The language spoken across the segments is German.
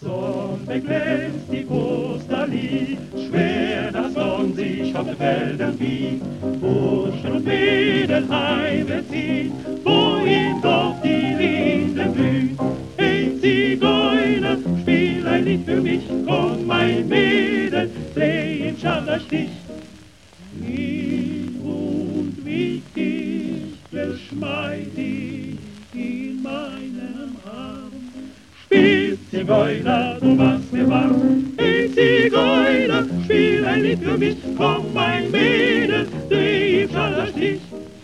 Sonne glänzt die Osterlied, schwer das Korn sich auf den Feldern wiegt. Burschen und Mädel heimwärts ziehen, wohin doch die Linden blühen. Hey Zigeuner, spiel ein Lied für mich, komm mein Mädel, dreh im Schallerstich. Lieb und wichtig, geschmeidig in meinem Arm. Spiel Zigeuner, du machst mir warm. Hey Zigeuner, spiel ein Lied für mich, komm mein Mädel, dreh im Schallerstich.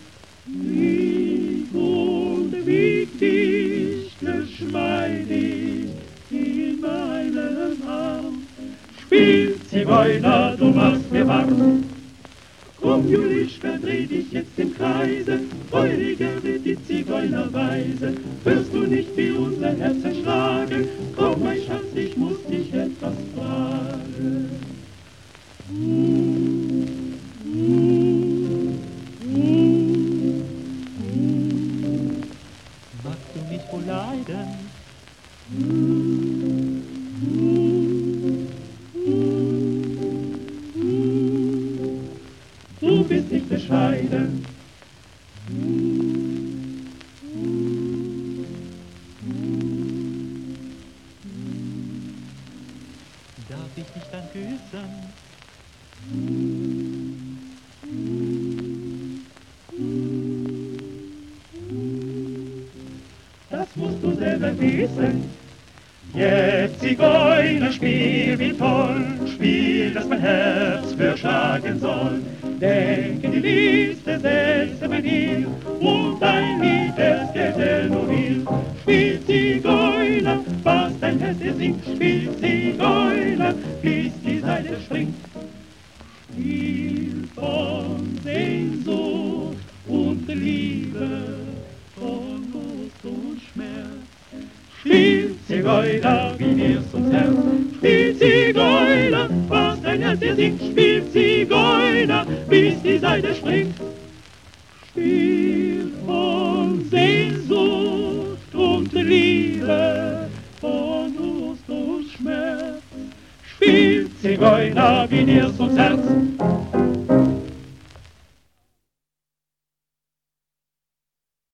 Lieb und wichtig, geschmeidig in meinem Arm. Spiel Zigeuner, du machst mir warm. Komm, Julisch, verdreh dich jetzt im Kreise, feuriger wird die Zigeunerweise. Hörst du nicht, wie unser Herzen schlagen? Komm, mein Schatz, ich muss dich etwas fragen. Magst du mich wohl leiden? Du bist nicht bescheiden. Darf ich dich dann küssen? Das musst du selber wissen. Jetzt Zigeuner, spiel wie toll, spiel, dass mein Herz verschlagen soll. Denke, die Liebste setze bei dir und dein Lied, es gelte nur mir. Spiel Zigeuner, was dein Herz dir singt, spiel Zigeuner, bis die Seite springt. Spiel von Sehnsucht und Liebe, von Lust und Schmerz. Spiel Zigeuner, wie dir's ums Herz. Spiel Zigeuner, was dein Herz dir singt. Spiel Zigeuner, bis die Seite springt. Spiel von Sehnsucht und Liebe, von Lust und Schmerz. Spiel Zigeuner, wie dir's ums Herz.